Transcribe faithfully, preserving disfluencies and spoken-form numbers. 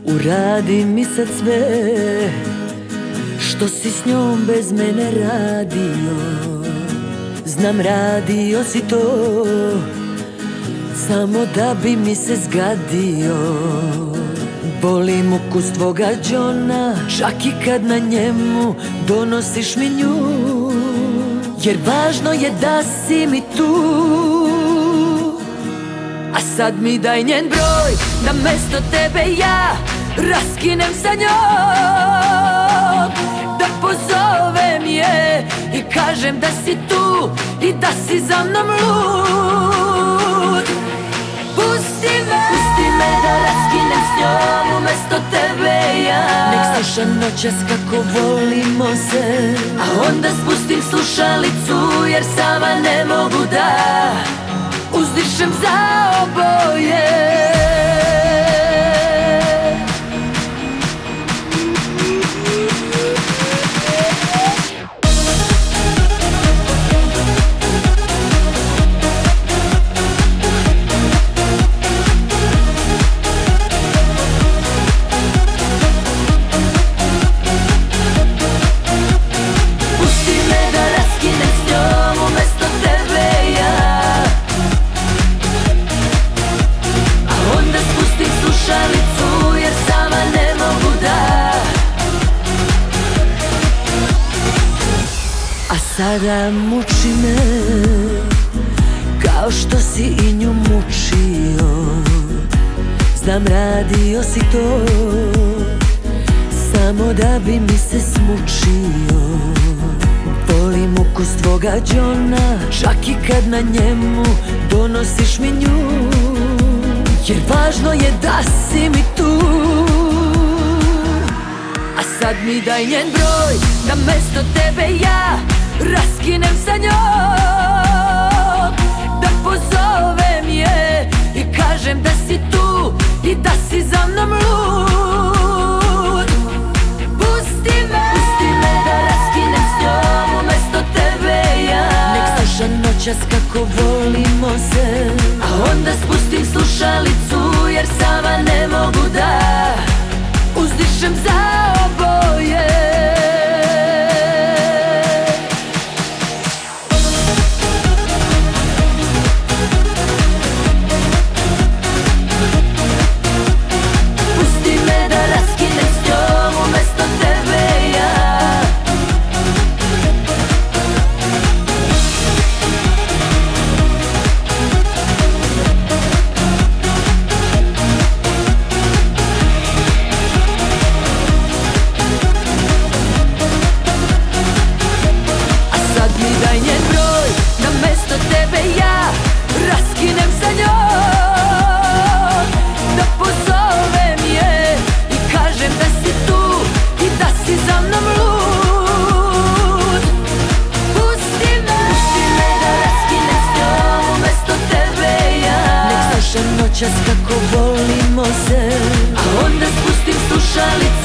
Uradi mi sad sve što si s njom bez mene radio. Znam, radio si to samo da bi mi se zgadio. Volim ukus tvoga džona, čak i kad na njemu donosiš mi nju. Jer važno je da si mi tu. A sad mi daj njen broj, da mesto tebe ja raskinem sa njom. Da pozovem je i kažem da si tu i da si za mnom lud. Pusti me, pusti me da raskinem s njom umesto tebe ja. Nek sluša noćas kako volimo se, a onda spustim slušalicu jer sama ne mogu da uzdišem za oboje. Sada muči me kao što si i nju mučio. Znam, radio si to samo da bi mi se smučio. Volim ukus tvoga džona, čak i kad na njemu donosiš mi nju. Jer važno je da si mi tu. A sad mi daj njen broj, da mesto tebe ja raskinem sa njom. Da pozovem je i kažem da si tu i da si za mnom lud. Pusti me, pusti me da raskinem s njom umesto tebe ja. Nek sluša noćas kako volimo se, a onda spustim slušalicu jer sama ne mogu da uzdišem za oboje. Noćas kako volimo se, a onda spustim slušalicu